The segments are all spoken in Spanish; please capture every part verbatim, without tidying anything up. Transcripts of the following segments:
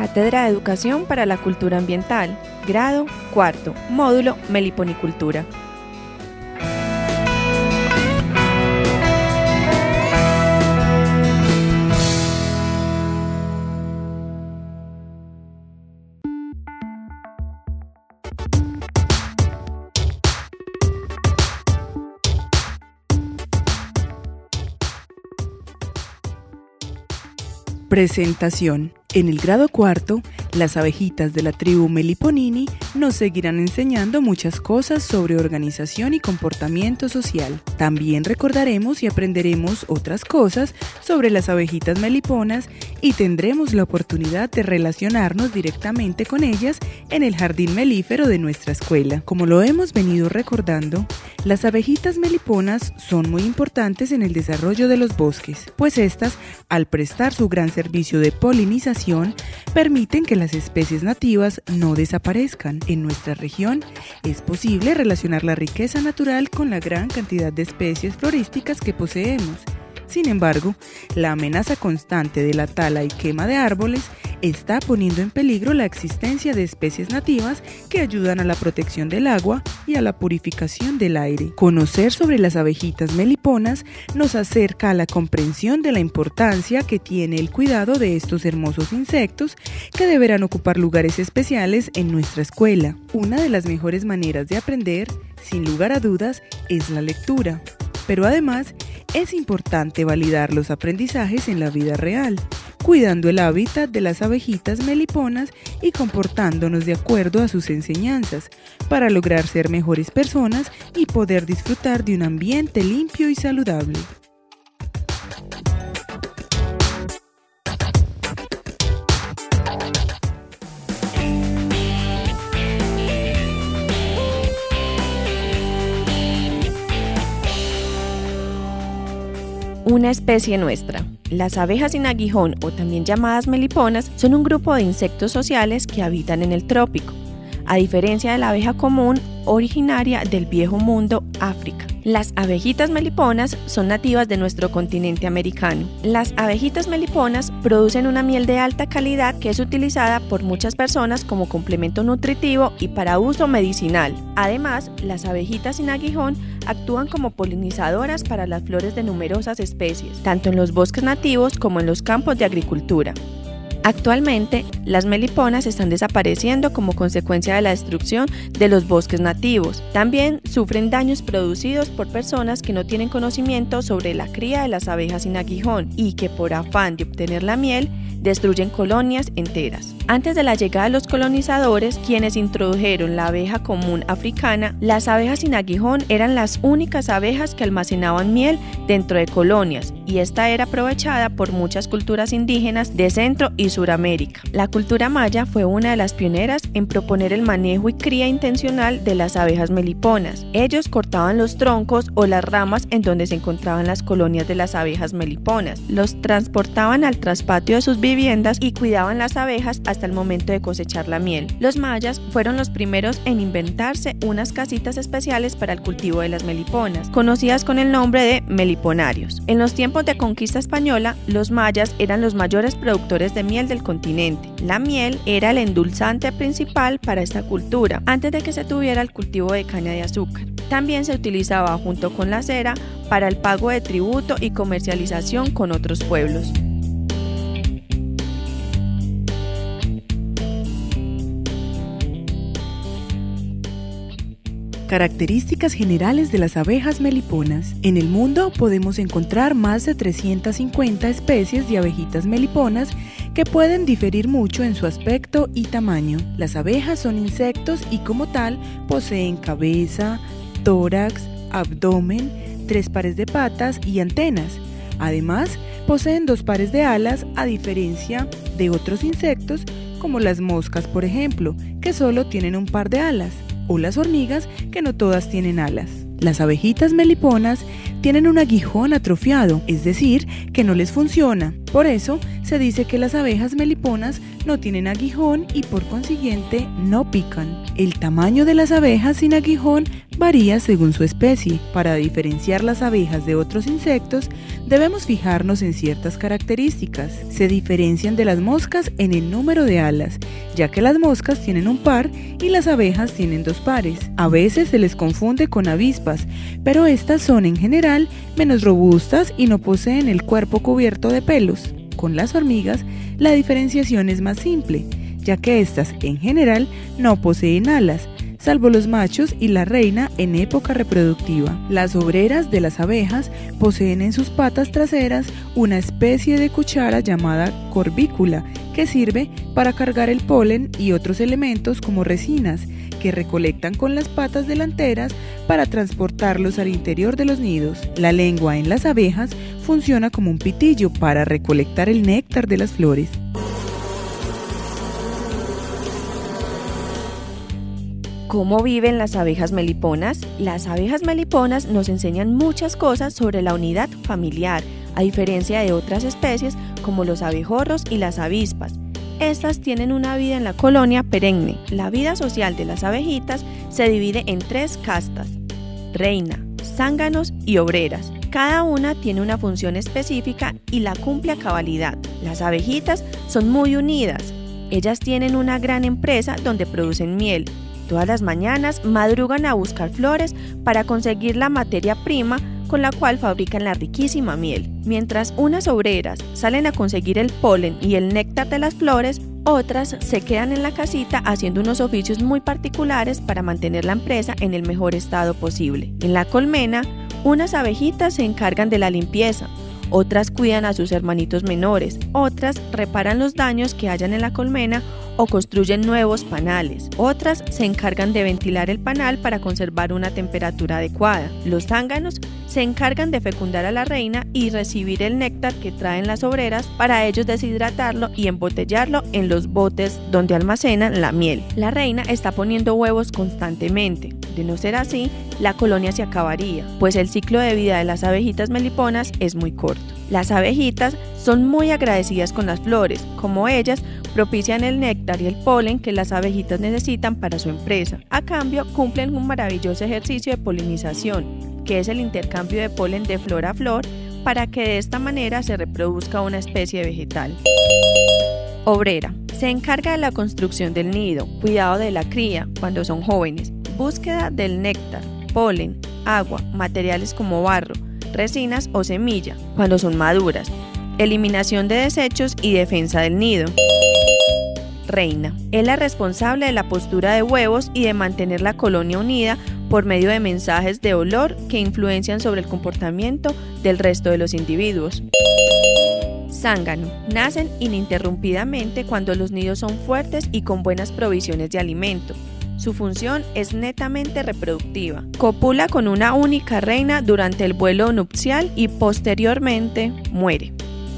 Cátedra de Educación para la Cultura Ambiental, grado cuarto, módulo Meliponicultura. Presentación. En el grado cuarto, las abejitas de la tribu Meliponini nos seguirán enseñando muchas cosas sobre organización y comportamiento social. También recordaremos y aprenderemos otras cosas sobre las abejitas meliponas y tendremos la oportunidad de relacionarnos directamente con ellas en el jardín melífero de nuestra escuela. Como lo hemos venido recordando, las abejitas meliponas son muy importantes en el desarrollo de los bosques, pues estas, al prestar su gran servicio de polinización, permiten que las especies nativas no desaparezcan. En nuestra región es posible relacionar la riqueza natural con la gran cantidad de especies florísticas que poseemos. Sin embargo, la amenaza constante de la tala y quema de árboles está poniendo en peligro la existencia de especies nativas que ayudan a la protección del agua y a la purificación del aire. Conocer sobre las abejitas meliponas nos acerca a la comprensión de la importancia que tiene el cuidado de estos hermosos insectos que deberán ocupar lugares especiales en nuestra escuela. Una de las mejores maneras de aprender, sin lugar a dudas, es la lectura. Pero además, es importante validar los aprendizajes en la vida real, cuidando el hábitat de las abejitas meliponas y comportándonos de acuerdo a sus enseñanzas, para lograr ser mejores personas y poder disfrutar de un ambiente limpio y saludable. Una especie nuestra. Las abejas sin aguijón, o también llamadas meliponas, son un grupo de insectos sociales que habitan en el trópico, a diferencia de la abeja común, originaria del Viejo Mundo, África. Las abejitas meliponas son nativas de nuestro continente americano. Las abejitas meliponas producen una miel de alta calidad que es utilizada por muchas personas como complemento nutritivo y para uso medicinal. Además, las abejitas sin aguijón actúan como polinizadoras para las flores de numerosas especies, tanto en los bosques nativos como en los campos de agricultura. Actualmente, las meliponas están desapareciendo como consecuencia de la destrucción de los bosques nativos. También sufren daños producidos por personas que no tienen conocimiento sobre la cría de las abejas sin aguijón y que por afán de obtener la miel, destruyen colonias enteras. Antes de la llegada de los colonizadores, quienes introdujeron la abeja común africana, las abejas sin aguijón eran las únicas abejas que almacenaban miel dentro de colonias, y esta era aprovechada por muchas culturas indígenas de Centro y Suramérica. La cultura maya fue una de las pioneras en proponer el manejo y cría intencional de las abejas meliponas. Ellos cortaban los troncos o las ramas en donde se encontraban las colonias de las abejas meliponas, los transportaban al traspatio de sus viviendas y cuidaban las abejas hasta el momento de cosechar la miel. Los mayas fueron los primeros en inventarse unas casitas especiales para el cultivo de las meliponas, conocidas con el nombre de meliponarios. En los tiempos de conquista española, los mayas eran los mayores productores de miel del continente. La miel era el endulzante principal para esta cultura, antes de que se tuviera el cultivo de caña de azúcar. También se utilizaba junto con la cera para el pago de tributo y comercialización con otros pueblos. Características generales de las abejas meliponas. En el mundo podemos encontrar más de trescientas cincuenta especies de abejitas meliponas que pueden diferir mucho en su aspecto y tamaño. Las abejas son insectos y como tal poseen cabeza, tórax, abdomen, tres pares de patas y antenas. Además, poseen dos pares de alas, a diferencia de otros insectos como las moscas, por ejemplo, que solo tienen un par de alas, o las hormigas, que no todas tienen alas. Las abejitas meliponas tienen un aguijón atrofiado, es decir, que no les funciona. Por eso, se dice que las abejas meliponas no tienen aguijón y por consiguiente no pican. El tamaño de las abejas sin aguijón varía según su especie. Para diferenciar las abejas de otros insectos, debemos fijarnos en ciertas características. Se diferencian de las moscas en el número de alas, ya que las moscas tienen un par y las abejas tienen dos pares. A veces se les confunde con avispas, pero estas son en general menos robustas y no poseen el cuerpo cubierto de pelos. Con las hormigas, la diferenciación es más simple, ya que estas en general no poseen alas, salvo los machos y la reina en época reproductiva. Las obreras de las abejas poseen en sus patas traseras una especie de cuchara llamada corbícula, que sirve para cargar el polen y otros elementos como resinas, que recolectan con las patas delanteras para transportarlos al interior de los nidos. La lengua en las abejas funciona como un pitillo para recolectar el néctar de las flores. ¿Cómo viven las abejas meliponas? Las abejas meliponas nos enseñan muchas cosas sobre la unidad familiar, a diferencia de otras especies como los abejorros y las avispas. Estas tienen una vida en la colonia perenne. La vida social de las abejitas se divide en tres castas: reina, zánganos y obreras. Cada una tiene una función específica y la cumple a cabalidad. Las abejitas son muy unidas. Ellas tienen una gran empresa donde producen miel. Todas las mañanas madrugan a buscar flores para conseguir la materia prima con la cual fabrican la riquísima miel. Mientras unas obreras salen a conseguir el polen y el néctar de las flores, otras se quedan en la casita haciendo unos oficios muy particulares para mantener la empresa en el mejor estado posible. En la colmena, unas abejitas se encargan de la limpieza, otras cuidan a sus hermanitos menores, otras reparan los daños que hayan en la colmena o construyen nuevos panales. Otras se encargan de ventilar el panal para conservar una temperatura adecuada. Los zánganos se encargan de fecundar a la reina y recibir el néctar que traen las obreras para ellos deshidratarlo y embotellarlo en los botes donde almacenan la miel. La reina está poniendo huevos constantemente. De no ser así, la colonia se acabaría, pues el ciclo de vida de las abejitas meliponas es muy corto. Las abejitas son muy agradecidas con las flores, como ellas propician el néctar y el polen que las abejitas necesitan para su empresa. A cambio, cumplen un maravilloso ejercicio de polinización, que es el intercambio de polen de flor a flor, para que de esta manera se reproduzca una especie vegetal. Obrera. Se encarga de la construcción del nido, cuidado de la cría cuando son jóvenes, búsqueda del néctar, polen, agua, materiales como barro, resinas o semilla cuando son maduras, eliminación de desechos y defensa del nido. Reina. Es la responsable de la postura de huevos y de mantener la colonia unida por medio de mensajes de olor que influencian sobre el comportamiento del resto de los individuos. Zángano. Nacen ininterrumpidamente cuando los nidos son fuertes y con buenas provisiones de alimento. Su función es netamente reproductiva. Copula con una única reina durante el vuelo nupcial y posteriormente muere.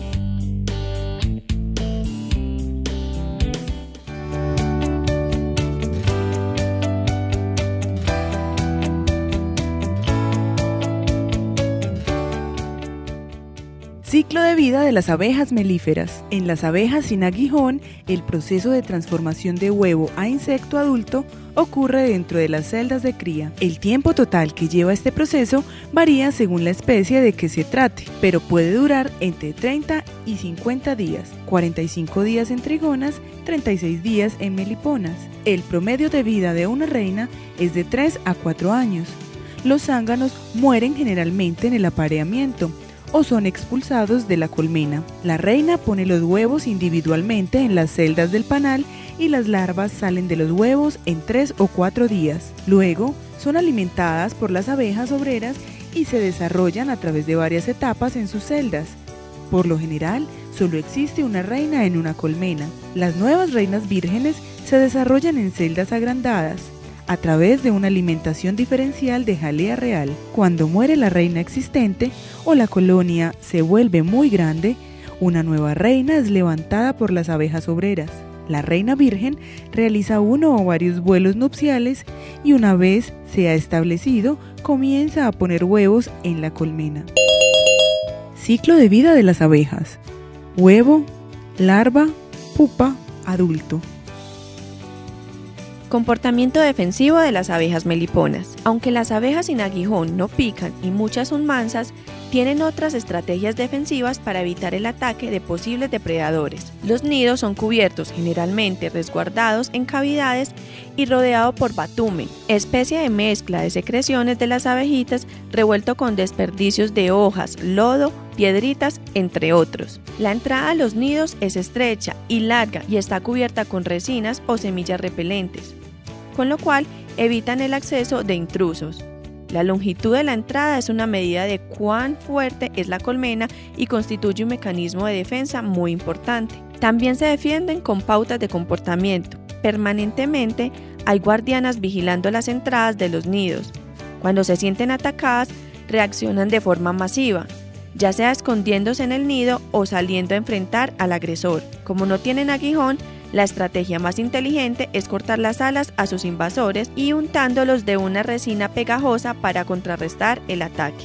Ciclo de vida de las abejas melíferas. En las abejas sin aguijón, el proceso de transformación de huevo a insecto adulto ocurre dentro de las celdas de cría. El tiempo total que lleva este proceso varía según la especie de que se trate, pero puede durar entre treinta y cincuenta días, cuarenta y cinco días en trigonas, treinta y seis días en meliponas. El promedio de vida de una reina es de tres a cuatro años. Los zánganos mueren generalmente en el apareamiento o son expulsados de la colmena. La reina pone los huevos individualmente en las celdas del panal y las larvas salen de los huevos en tres o cuatro días. Luego son alimentadas por las abejas obreras y se desarrollan a través de varias etapas en sus celdas. Por lo general, solo existe una reina en una colmena. Las nuevas reinas vírgenes se desarrollan en celdas agrandadas a través de una alimentación diferencial de jalea real. Cuando muere la reina existente o la colonia se vuelve muy grande, una nueva reina es levantada por las abejas obreras. La reina virgen realiza uno o varios vuelos nupciales y una vez se ha establecido, comienza a poner huevos en la colmena. Ciclo de vida de las abejas: huevo, larva, pupa, adulto. Comportamiento defensivo de las abejas meliponas. Aunque las abejas sin aguijón no pican y muchas son mansas, tienen otras estrategias defensivas para evitar el ataque de posibles depredadores. Los nidos son cubiertos, generalmente resguardados en cavidades y rodeado por batumen, especie de mezcla de secreciones de las abejitas revuelto con desperdicios de hojas, lodo, piedritas, entre otros. La entrada a los nidos es estrecha y larga y está cubierta con resinas o semillas repelentes, con lo cual evitan el acceso de intrusos. La longitud de la entrada es una medida de cuán fuerte es la colmena y constituye un mecanismo de defensa muy importante. También se defienden con pautas de comportamiento. Permanentemente hay guardianas vigilando las entradas de los nidos. Cuando se sienten atacadas, reaccionan de forma masiva, ya sea escondiéndose en el nido o saliendo a enfrentar al agresor. Como no tienen aguijón, la estrategia más inteligente es cortar las alas a sus invasores y untándolos de una resina pegajosa para contrarrestar el ataque.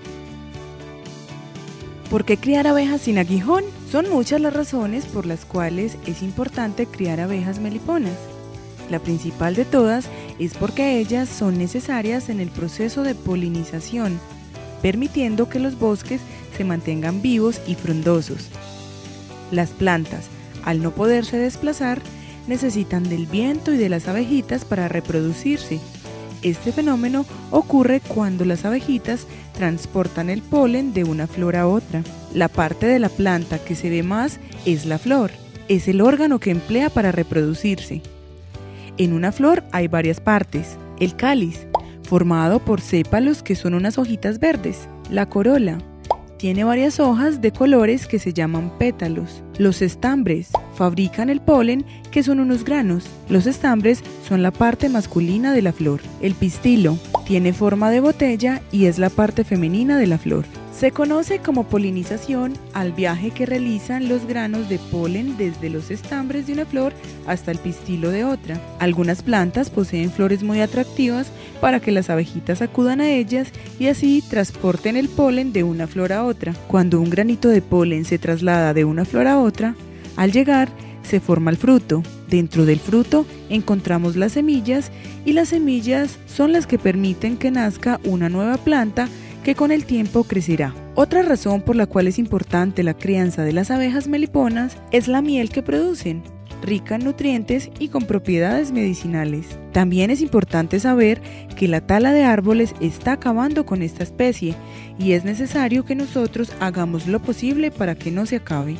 ¿Por qué criar abejas sin aguijón? Son muchas las razones por las cuales es importante criar abejas meliponas. La principal de todas es porque ellas son necesarias en el proceso de polinización, permitiendo que los bosques se mantengan vivos y frondosos. Las plantas, al no poderse desplazar, necesitan del viento y de las abejitas para reproducirse. Este fenómeno ocurre cuando las abejitas transportan el polen de una flor a otra. La parte de la planta que se ve más es la flor, es el órgano que emplea para reproducirse. En una flor hay varias partes: el cáliz, formado por sépalos que son unas hojitas verdes; la corola, tiene varias hojas de colores que se llaman pétalos; los estambres, fabrican el polen, que son unos granos; los estambres son la parte masculina de la flor; el pistilo, tiene forma de botella y es la parte femenina de la flor. Se conoce como polinización al viaje que realizan los granos de polen desde los estambres de una flor hasta el pistilo de otra. Algunas plantas poseen flores muy atractivas para que las abejitas acudan a ellas y así transporten el polen de una flor a otra. Cuando un granito de polen se traslada de una flor a otra, al llegar se forma el fruto. Dentro del fruto encontramos las semillas y las semillas son las que permiten que nazca una nueva planta que con el tiempo crecerá. Otra razón por la cual es importante la crianza de las abejas meliponas es la miel que producen, rica en nutrientes y con propiedades medicinales. También es importante saber que la tala de árboles está acabando con esta especie y es necesario que nosotros hagamos lo posible para que no se acabe.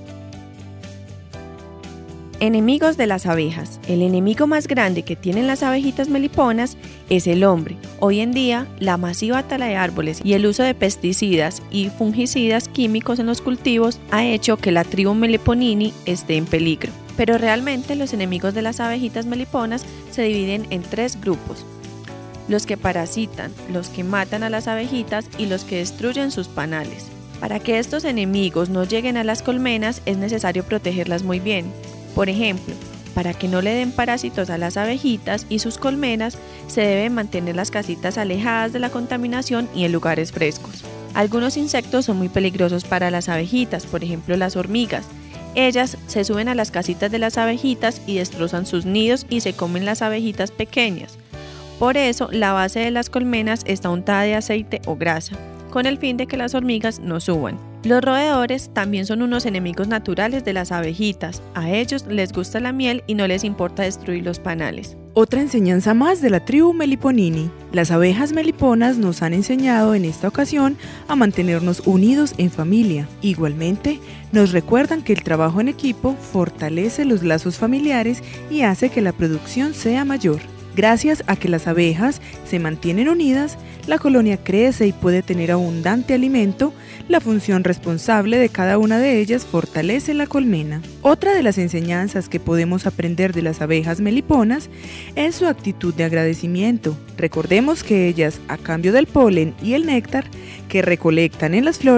Enemigos de las abejas. El enemigo más grande que tienen las abejitas meliponas es el hombre. Hoy en día, la masiva tala de árboles y el uso de pesticidas y fungicidas químicos en los cultivos ha hecho que la tribu Meliponini esté en peligro. Pero realmente los enemigos de las abejitas meliponas se dividen en tres grupos: los que parasitan, los que matan a las abejitas y los que destruyen sus panales. Para que estos enemigos no lleguen a las colmenas es necesario protegerlas muy bien. Por ejemplo, para que no le den parásitos a las abejitas y sus colmenas, se deben mantener las casitas alejadas de la contaminación y en lugares frescos. Algunos insectos son muy peligrosos para las abejitas, por ejemplo las hormigas. Ellas se suben a las casitas de las abejitas y destrozan sus nidos y se comen las abejitas pequeñas. Por eso, la base de las colmenas está untada de aceite o grasa, con el fin de que las hormigas no suban. Los roedores también son unos enemigos naturales de las abejitas. A ellos les gusta la miel y no les importa destruir los panales. Otra enseñanza más de la tribu Meliponini. Las abejas meliponas nos han enseñado en esta ocasión a mantenernos unidos en familia. Igualmente, nos recuerdan que el trabajo en equipo fortalece los lazos familiares y hace que la producción sea mayor. Gracias a que las abejas se mantienen unidas, la colonia crece y puede tener abundante alimento. La función responsable de cada una de ellas fortalece la colmena. Otra de las enseñanzas que podemos aprender de las abejas meliponas es su actitud de agradecimiento. Recordemos que ellas, a cambio del polen y el néctar que recolectan en las flores,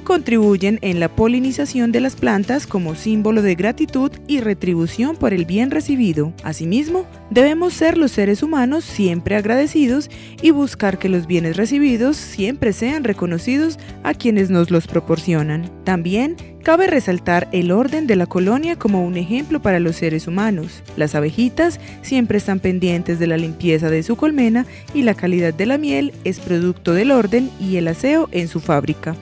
contribuyen en la polinización de las plantas como símbolo de gratitud y retribución por el bien recibido. Asimismo, debemos ser los seres humanos siempre agradecidos y buscar que los bienes recibidos siempre sean reconocidos a quienes nos los proporcionan. También cabe resaltar el orden de la colonia como un ejemplo para los seres humanos. Las abejitas siempre están pendientes de la limpieza de su colmena y la calidad de la miel es producto del orden y el aseo en su fábrica.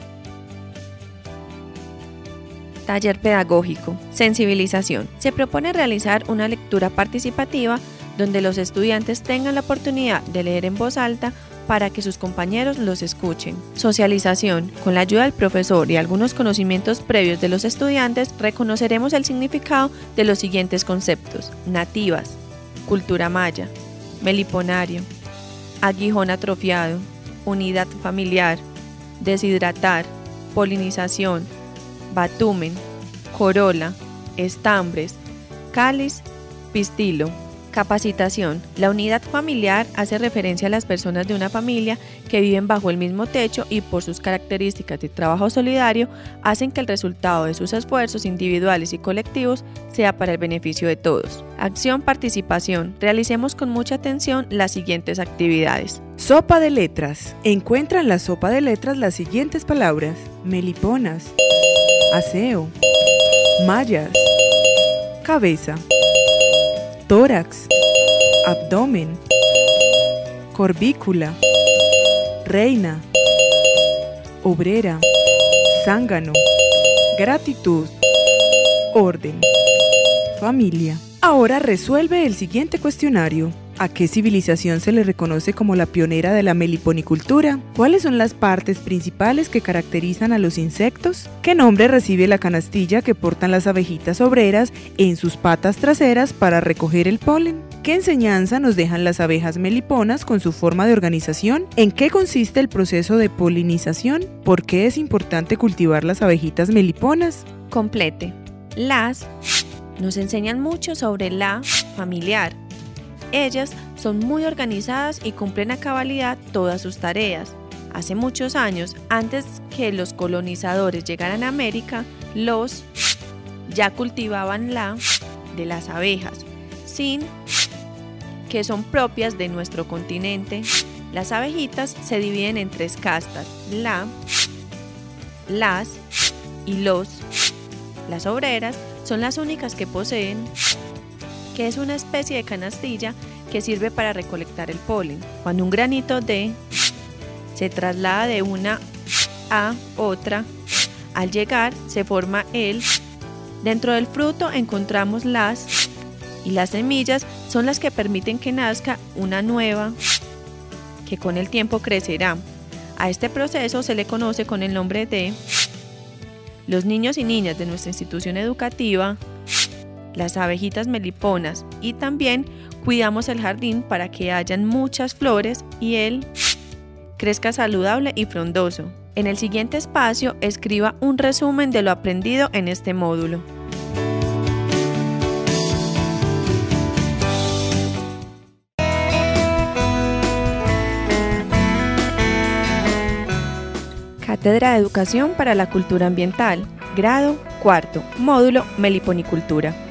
Taller pedagógico. Sensibilización. Se propone realizar una lectura participativa donde los estudiantes tengan la oportunidad de leer en voz alta para que sus compañeros los escuchen. Socialización. Con la ayuda del profesor y algunos conocimientos previos de los estudiantes, reconoceremos el significado de los siguientes conceptos: nativas, cultura maya, meliponario, aguijón atrofiado, unidad familiar, deshidratar, polinización, batumen, corola, estambres, cáliz, pistilo. Capacitación. La unidad familiar hace referencia a las personas de una familia que viven bajo el mismo techo y por sus características de trabajo solidario hacen que el resultado de sus esfuerzos individuales y colectivos sea para el beneficio de todos. Acción, participación. Realicemos con mucha atención las siguientes actividades. Sopa de letras. Encuentra en la sopa de letras las siguientes palabras: meliponas, aseo, mallas, cabeza, tórax, abdomen, corbícula, reina, obrera, zángano, gratitud, orden, familia. Ahora resuelve el siguiente cuestionario. ¿A qué civilización se le reconoce como la pionera de la meliponicultura? ¿Cuáles son las partes principales que caracterizan a los insectos? ¿Qué nombre recibe la canastilla que portan las abejitas obreras en sus patas traseras para recoger el polen? ¿Qué enseñanza nos dejan las abejas meliponas con su forma de organización? ¿En qué consiste el proceso de polinización? ¿Por qué es importante cultivar las abejitas meliponas? Complete. Las nos enseñan mucho sobre la familiar. Ellas son muy organizadas y cumplen a cabalidad todas sus tareas. Hace muchos años, antes que los colonizadores llegaran a América, los ya cultivaban la de las abejas, sin que son propias de nuestro continente. Las abejitas se dividen en tres castas: la, las y los. Las obreras son las únicas que poseen, que es una especie de canastilla que sirve para recolectar el polen. Cuando un granito de se traslada de una a otra, al llegar se forma el. Dentro del fruto encontramos las, y las semillas son las que permiten que nazca una nueva, que con el tiempo crecerá. A este proceso se le conoce con el nombre de. Los niños y niñas de nuestra institución educativa, las abejitas meliponas, y también cuidamos el jardín para que hayan muchas flores y él crezca saludable y frondoso. En el siguiente espacio escriba un resumen de lo aprendido en este módulo. Cátedra de Educación para la Cultura Ambiental, grado cuarto, módulo Meliponicultura.